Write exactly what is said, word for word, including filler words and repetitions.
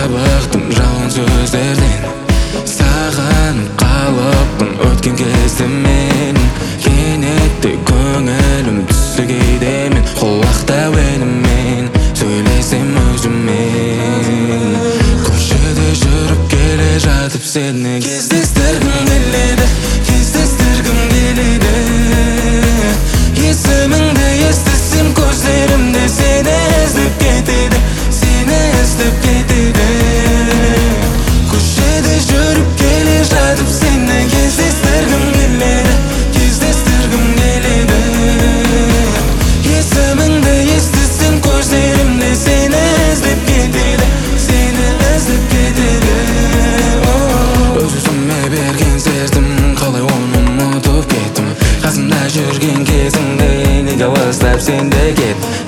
быктым жалын сөздерден. Сағынып қалыппын өткен кезде мен. Кенетте көңілім түсті кейде мен. Құлақта әуенімен сөйлесем өзіммен. Көшеде жүріп келе жатып сені кездестіргім келеді, кездестіргім келеді. Есіміңді естісем көздерімде сені іздеп кетеді, сені іздеп кетеді. Көшеде жүріп келе жатып сені кездестіргім келеді, кездестіргім келеді. Есіміңді естісем көздерімде сені іздеп кетеді, сені іздеп кетеді. Өзіме берген сертім қалай оны ұмытып кеттім. Қасымда жүрген кезіңде неге алыстап сен де кет.